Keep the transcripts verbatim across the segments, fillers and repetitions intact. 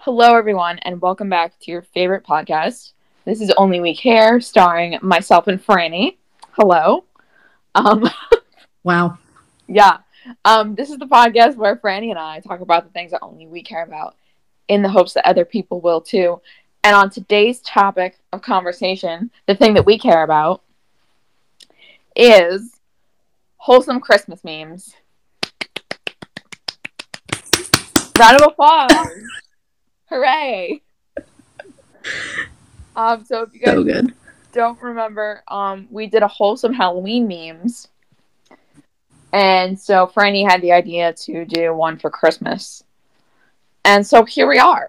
Hello, everyone, and welcome back to your favorite podcast. This is Only We Care, starring myself and Franny. Hello. Um, Wow. yeah. Um, this is the podcast where Franny and I talk about the things that only we care about in the hopes that other people will too. And on today's topic of conversation, the thing that we care about is wholesome Christmas memes. Round of applause. Hooray. Um, so if you guys So good. don't remember, um, we did a wholesome Halloween memes. And so Franny had the idea to do one for Christmas. And so here we are.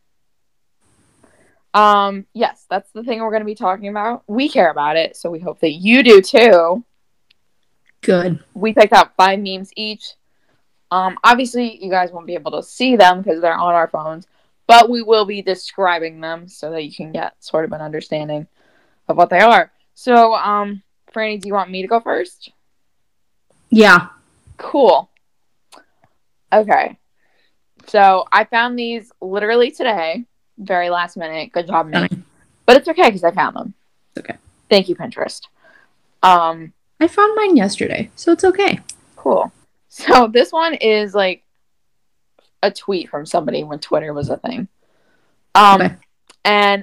Um, yes, that's the thing we're going to be talking about. We care about it, so we hope that you do too. Good. We picked out five memes each. Um, obviously, you guys won't be able to see them because they're on our phones, but we will be describing them so that you can get sort of an understanding of what they are. So, um, Franny, do you want me to go first? Yeah. Cool. Okay. So, I found these literally today. Very last minute. Good job, me. Fine. But it's okay because I found them. It's okay. Thank you, Pinterest. Um, I found mine yesterday, so it's okay. Cool. So, this one is like a tweet from somebody when Twitter was a thing. Um, okay. And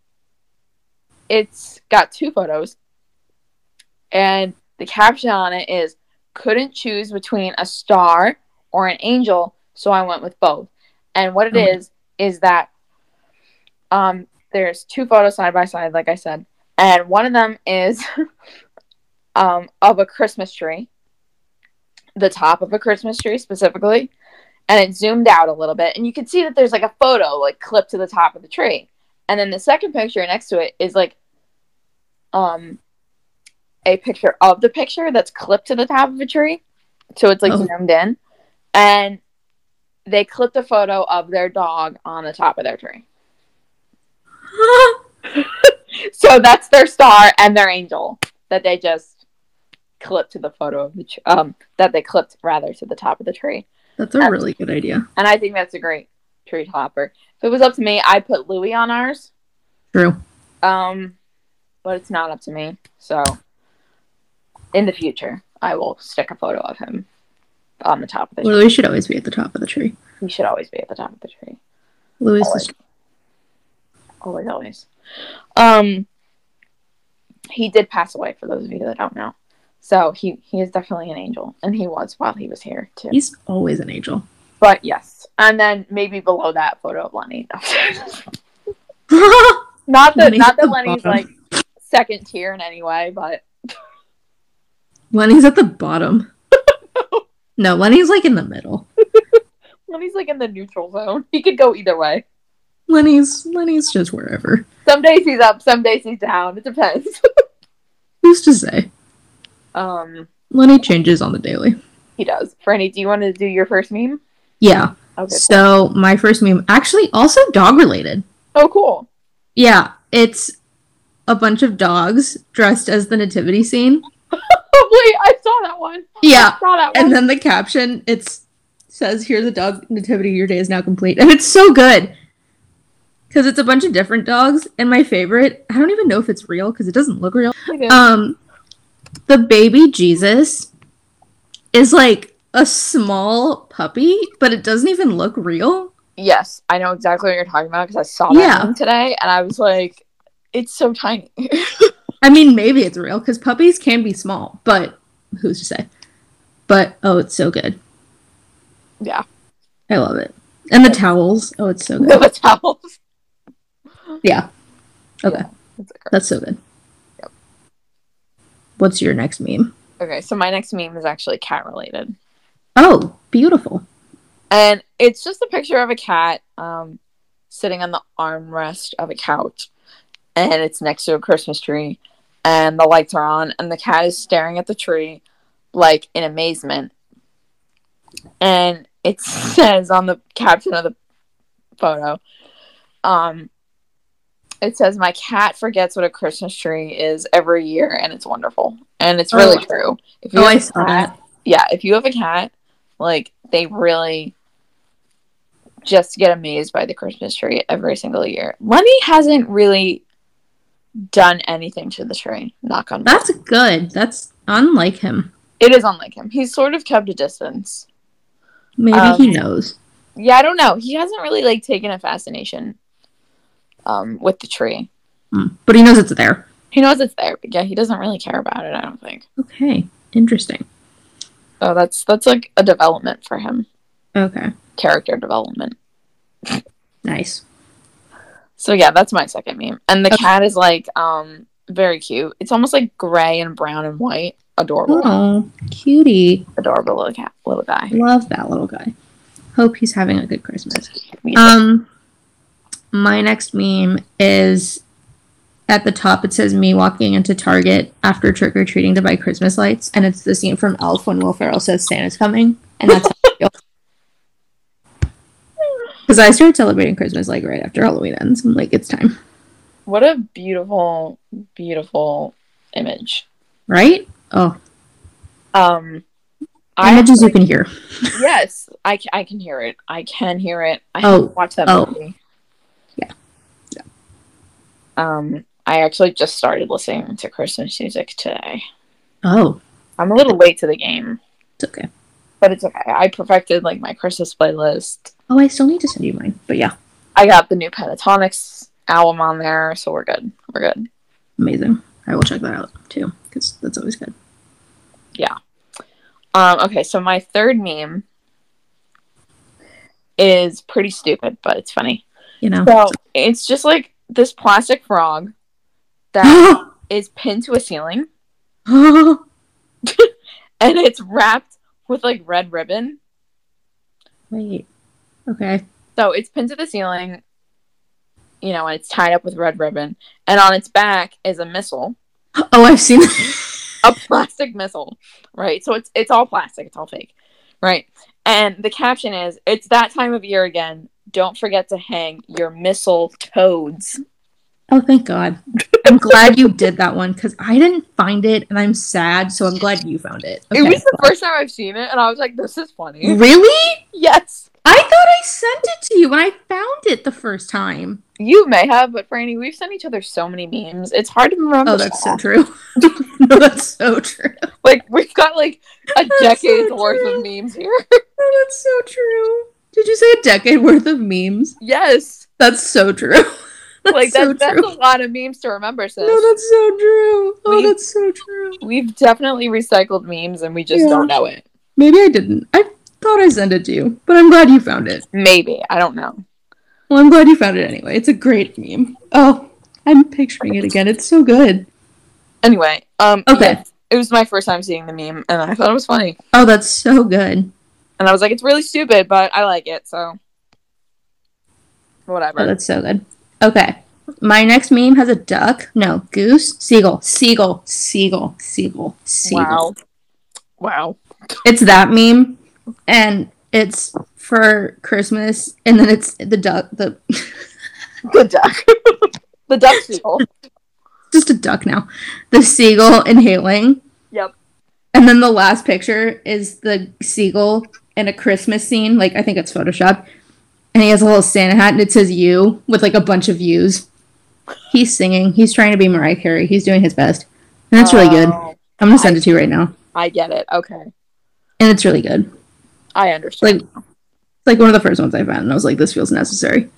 it's got two photos. And the caption on it is, couldn't choose between a star or an angel, so I went with both. And what it okay. is, is that um, there's two photos side by side, like I said. And one of them is um, of a Christmas tree. The top of a Christmas tree, specifically. And it zoomed out a little bit. And you can see that there's like a photo, like, clipped to the top of the tree. And then the second picture next to it is, like, um... a picture of the picture that's clipped to the top of a tree. So it's like oh. zoomed in. And they clipped a photo of their dog on the top of their tree. So that's their star and their angel that they just clipped to the photo of the tr- um that they clipped rather to the top of the tree. That's a and, really good idea. And I think that's a great tree topper. If it was up to me, I'd put Louis on ours. True. Um, but it's not up to me. So in the future, I will stick a photo of him on the top of the tree. Louis should always be at the top of the tree. He should always be at the top of the tree. Louis always. is... Always, always. Um, he did pass away, for those of you that don't know. So he, he is definitely an angel. And he was while he was here, too. He's always an angel. But, yes. And then maybe below that photo of Lenny. not that, Lenny's not that Lenny's, bottom. like, second tier in any way, but... Lenny's at the bottom. No, Lenny's like in the middle. Lenny's like in the neutral zone. He could go either way. Lenny's Lenny's just wherever. Some days he's up, some days he's down. It depends. Who's to say? Um, Lenny changes on the daily. He does. Franny, do you want to do your first meme? Yeah. Okay. So cool. My first meme, actually also dog related. Oh, cool. Yeah, it's a bunch of dogs dressed as the nativity scene. Wait, I saw that one. Yeah, I saw that one. And then the caption, it says, "Here's a dog nativity, your day is now complete." And it's so good. Because it's a bunch of different dogs. And my favorite, I don't even know if it's real, because it doesn't look real. Um, the baby Jesus is like a small puppy, but it doesn't even look real. Yes, I know exactly what you're talking about, because I saw that yeah. one today, and I was like, it's so tiny. I mean, maybe it's real, because puppies can be small, but who's to say? But, oh, it's so good. Yeah. I love it. And the towels. Oh, it's so good. The towels. Yeah. Okay. Yeah, that's, that's so good. Yep. What's your next meme? Okay, so my next meme is actually cat related. Oh, beautiful. And it's just a picture of a cat um, sitting on the armrest of a couch. And it's next to a Christmas tree. And the lights are on. And the cat is staring at the tree, like, in amazement. And it says on the caption of the photo, um, it says, "My cat forgets what a Christmas tree is every year, and it's wonderful." And it's really oh. true. If you oh, have I saw cat, that. Yeah, if you have a cat, like, they really just get amazed by the Christmas tree every single year. Lenny hasn't really done anything to the tree. Knock on wood. That's good. That's unlike him. It is unlike him. He's sort of kept a distance. Maybe um, he knows. Yeah, I don't know. He hasn't really like taken a fascination um, with the tree. Mm. But he knows it's there. He knows it's there, but yeah, he doesn't really care about it, I don't think. Okay. Interesting. So that's that's like a development for him. Okay. Character development. Nice. So yeah, that's my second meme. And the okay. cat is like um very cute. It's almost like gray and brown and white. Adorable. Oh, cutie. Adorable little cat, little guy. Love that little guy. Hope he's having a good Christmas. Um, my next meme is at the top. It says me walking into Target after trick or treating to buy Christmas lights, and it's the scene from Elf when Will Ferrell says Santa's coming, and that's how I feel. Because I started celebrating Christmas like right after Halloween ends. I'm like, it's time. What a beautiful, beautiful image. Right? Oh. Um, Images I, you can hear. Yes, I, I can hear it. I can hear it. I oh. haven't watched that oh. movie. Yeah. Yeah. Um, I actually just started listening to Christmas music today. Oh. I'm a little late to the game. It's okay. But it's okay. I perfected like my Christmas playlist. Oh, I still need to send you mine. But yeah. I got the new Pentatonix album on there, so we're good. We're good. Amazing. I will check that out too, because that's always good. Yeah. Um, okay, so my third meme is pretty stupid, but it's funny. You know. So it's just like this plastic frog that is pinned to a ceiling. And it's wrapped with like red ribbon. Wait. Okay. So it's pinned to the ceiling, you know, and it's tied up with red ribbon. And on its back is a missile. Oh, I've seen that. A plastic missile, right? So it's it's all plastic. It's all fake, right? And the caption is, "It's that time of year again. Don't forget to hang your missile toads." Oh, thank God. I'm glad you did that one, because I didn't find it, and I'm sad, so I'm glad you found it. Okay. It was the first time I've seen it, and I was like, this is funny. Really? Yes. I thought I sent it to you when I found it the first time. You may have, but Franny, we've sent each other so many memes. It's hard to remember. Oh, that's so true. No, that's so true. Like, we've got like a That's decade's so worth true. of memes here. Oh, that's so true. Did you say a decade worth of memes? Yes. That's so true. That's like, so that, true. that's a lot of memes to remember, sis. No, that's so true. Oh, We've, that's so true. We've definitely recycled memes, and we just Yeah. don't know it. Maybe I didn't. I thought I sent it to you, but I'm glad you found it. Maybe. I don't know. Well, I'm glad you found it anyway. It's a great meme. Oh, I'm picturing it again. It's so good. Anyway, um, okay. Yeah, it was my first time seeing the meme, and I thought it was funny. Oh, that's so good. And I was like, it's really stupid, but I like it, so whatever. Oh, that's so good. Okay. My next meme has a duck. No, goose. Seagull. Seagull. Seagull. Seagull. Seagull. Wow. Wow. It's that meme, and it's for Christmas, and then it's the duck. The, the duck. The duck seagull. Just a duck now. The seagull inhaling. Yep. And then the last picture is the seagull in a Christmas scene. Like, I think it's Photoshopped. And he has a little Santa hat, and it says you, with like a bunch of U's. He's singing. He's trying to be Mariah Carey. He's doing his best. And that's really good. I'm going to send I, it to you right now. I get it. Okay. And it's really good. I understand. Like, like one of the first ones I found, and I was like, this feels necessary.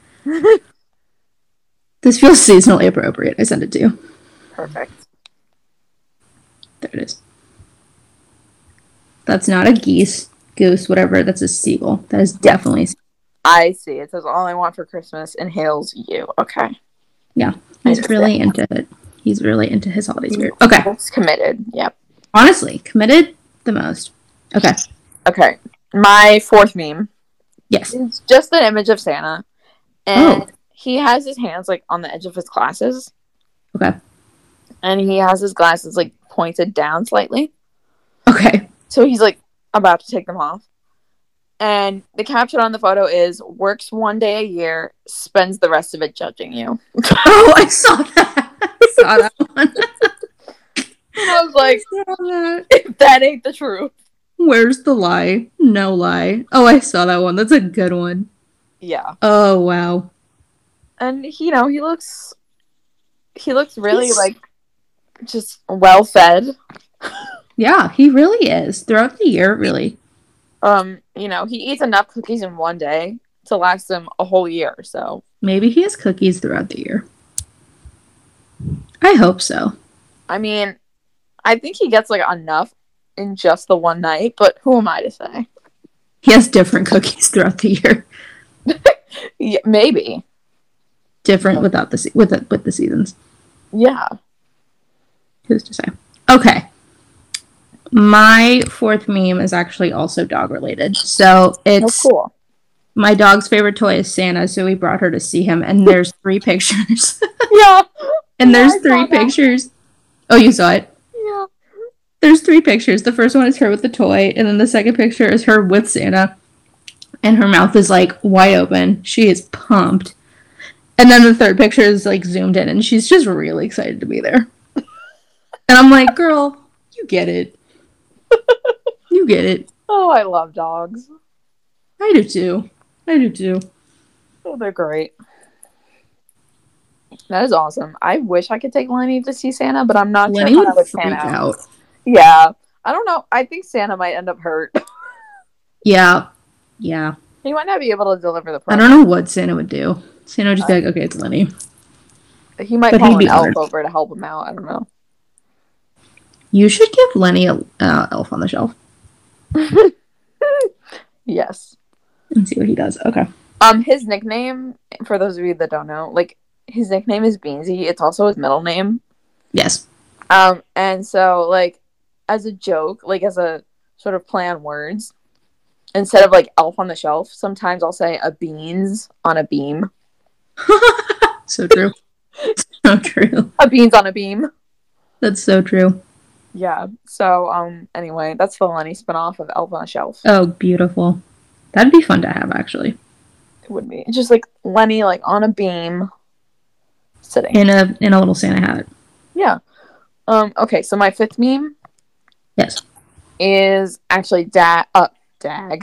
This feels seasonally appropriate. I sent it to you. Perfect. There it is. That's not a geese, goose, whatever. That's a seagull. That is definitely... I see. It says, all I want for Christmas inhales you. Okay. Yeah. He's really into it. He's really into his holiday spirit. Okay. He's committed. Yep. Honestly, committed the most. Okay. Okay. My fourth meme. Yes. It's just an image of Santa. And oh. he has his hands, like, on the edge of his glasses. Okay. And he has his glasses, like, pointed down slightly. Okay. So he's, like, about to take them off. And the caption on the photo is, works one day a year, spends the rest of it judging you. Oh, I saw that. I saw that one. And I was like, I that. If that ain't the truth. Where's the lie? No lie. Oh, I saw that one. That's a good one. Yeah. Oh, wow. And, you know, he looks, he looks really, He's... like, just well-fed. Yeah, he really is. Throughout the year, really. Um, you know, he eats enough cookies in one day to last him a whole year, so. Maybe he has cookies throughout the year. I hope so. I mean, I think he gets, like, enough in just the one night, but who am I to say? He has different cookies throughout the year. Yeah, maybe. Different without the, se- with, the, with the seasons. Yeah. Who's to say? Okay. My fourth meme is actually also dog related. So it's oh, cool. My dog's favorite toy is Santa, so we brought her to see him, and there's three pictures. Yeah. And yeah, there's I three pictures. Oh, you saw it? Yeah. There's three pictures. The first one is her with the toy, and then the second picture is her with Santa, and her mouth is like wide open. She is pumped. And then the third picture is like zoomed in, and she's just really excited to be there. And I'm like, girl, you get it. You get it. Oh, I love dogs. I do too. I do too. Oh, they're great. That is awesome. I wish I could take Lenny to see Santa, but I'm not Lenny sure would how to freak Santa out. Yeah. I don't know. I think Santa might end up hurt. Yeah. Yeah. He might not be able to deliver the present. I don't know what Santa would do. Santa would just be like, okay, it's Lenny. He might but call an elf honored. over to help him out. I don't know. You should give Lenny a uh, elf on the shelf. Yes. And see what he does. Okay. Um, his nickname, for those of you that don't know, like, his nickname is Beansy. It's also his middle name. Yes. Um, and so, like, as a joke, like, as a sort of play on words, instead of, like, elf on the shelf, sometimes I'll say a beans on a beam. So true. So true. A beans on a beam. That's so true. Yeah. So, um, anyway, that's the Lenny spinoff of Elf on a Shelf. Oh, beautiful. That'd be fun to have, actually. It would be. Just, like, Lenny, like, on a beam, sitting. In a in a little Santa hat. Yeah. Um, okay, so my fifth meme. Yes. Is actually da- uh, Dag.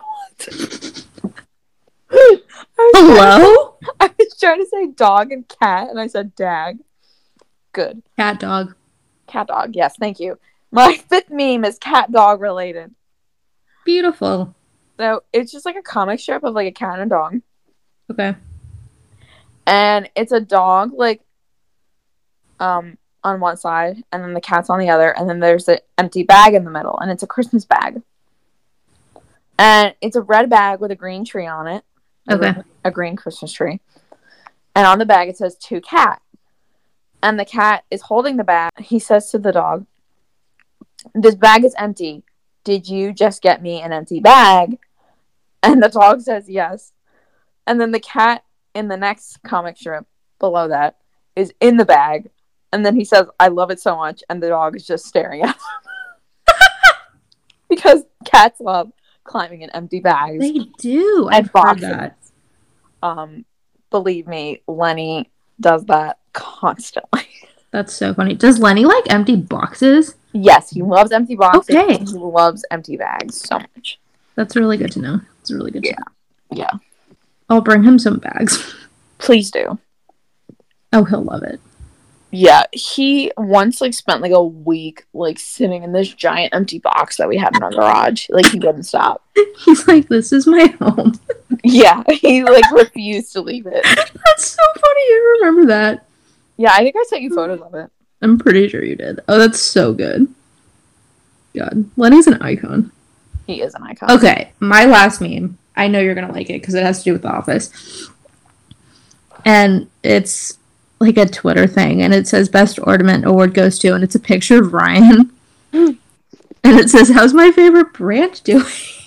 Hello? To, I was trying to say dog and cat, and I said Dag. Good. Cat dog. Cat dog, yes, thank you. My fifth meme is cat dog related. Beautiful. So it's just like a comic strip of like a cat and a dog. Okay. And it's a dog like um on one side, and then the cat's on the other, and then there's an empty bag in the middle, and it's a Christmas bag. And it's a red bag with a green tree on it. Okay. A green Christmas tree. And on the bag it says to cat. And the cat is holding the bag. He says to the dog, "This bag is empty. Did you just get me an empty bag?" And the dog says yes. And then the cat in the next comic strip below that is in the bag. And then he says, "I love it so much." And the dog is just staring at him. Because cats love climbing in empty bags. They do. And I've boxes. heard that. Um, believe me, Lenny does that constantly. That's so funny. Does Lenny like empty boxes? Yes, he loves empty boxes. Okay. He loves empty bags so much. That's really good to know. It's really good to yeah. know. Yeah. I'll bring him some bags. Please do. Oh, he'll love it. Yeah, he once like spent like a week like sitting in this giant empty box that we had in our garage. Like he wouldn't stop. He's like, "This is my home." Yeah, he like refused to leave it. That's so funny. You remember that? Yeah, I think I sent you photos of it. I'm pretty sure you did. Oh, that's so good. God, Lenny's an icon. He is an icon. Okay, my last meme. I know you're gonna like it because it has to do with The Office, and it's like a Twitter thing, and it says "Best Ornament Award goes to," and it's a picture of Ryan, and it says, "How's my favorite branch doing?"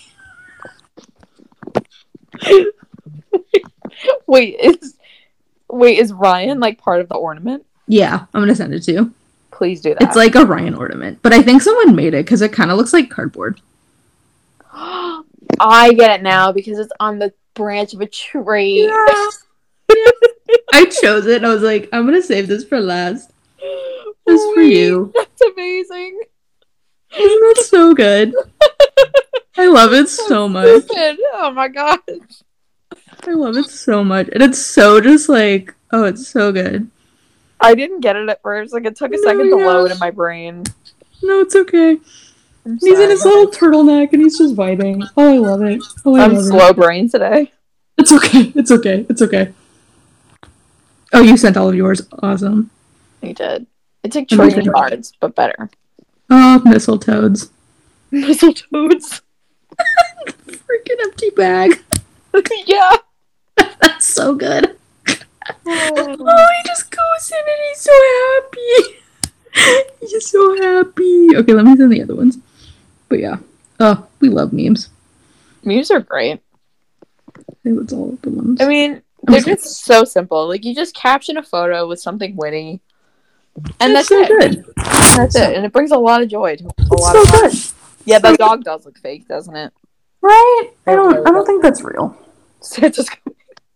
Wait, is wait is Ryan like part of the ornament? Yeah, I'm gonna send it to you. Please do that. It's like a Ryan ornament, but I think someone made it because it kind of looks like cardboard. I get it now because it's on the branch of a tree. Yeah. I chose it and I was like, I'm gonna save this for last. Just Wait, for you. That's amazing. Isn't that so good? I love it so much. Stupid. Oh my gosh. I love it so much. And it's so just like, oh, it's so good. I didn't get it at first. Like, it took a No, second to yeah. load in my brain. No, it's okay. I'm He's in sorry. his little turtleneck and he's just vibing. Oh, I love it. Oh, I I'm love slow it. brain today. It's okay. It's okay. It's okay. Oh, you sent all of yours. Awesome. You did. It's like trading cards, but better. Oh, mistletoes. Mistletoes. Freaking empty bag. Yeah. That's so good. Oh. Oh, he just goes in and he's so happy. He's so happy. Okay, let me send the other ones. But yeah. Oh, we love memes. Memes are great. It's all the ones. I mean, they're just so simple. Like, you just caption a photo with something witty. And it's that's so it. good. And that's it. And it brings a lot of joy to a It's lot so of good. Yeah, so that dog does look fake, doesn't it? Right? I don't I don't think that's real. Santa's coming.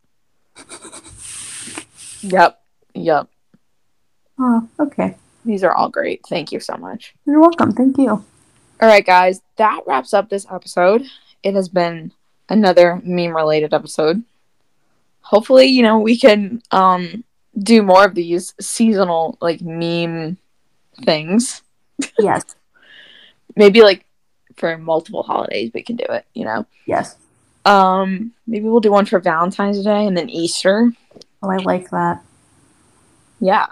Yep. Yep. Oh, okay. These are all great. Thank you so much. You're welcome. Thank you. All right, guys. That wraps up this episode. It has been another meme-related episode. Hopefully, you know, we can um, do more of these seasonal, like, meme things. Yes. Maybe, like, for multiple holidays we can do it, you know? Yes. Um, maybe we'll do one for Valentine's Day and then Easter. Oh, I like that. Yeah.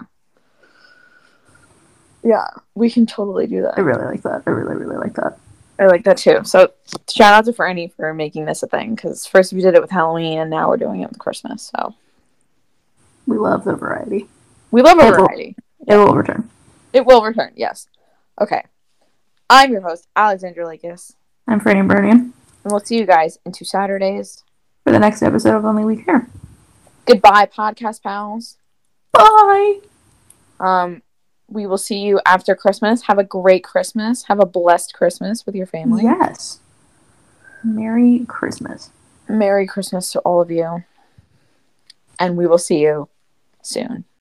Yeah, we can totally do that. I really like that. I really, really like that. I like that too. So shout out to Franny for making this a thing, because first we did it with Halloween and now we're doing it with Christmas. So we love the variety. We love a it variety. Will, it will return. It will return, yes. Okay. I'm your host, Alexandra Lakis. I'm Franny Bernian. And we'll see you guys in two Saturdays. For the next episode of Only We Care. Goodbye, podcast pals. Bye. Um, we will see you after Christmas. Have a great Christmas. Have a blessed Christmas with your family. Yes. Merry Christmas. Merry Christmas to all of you. And we will see you soon.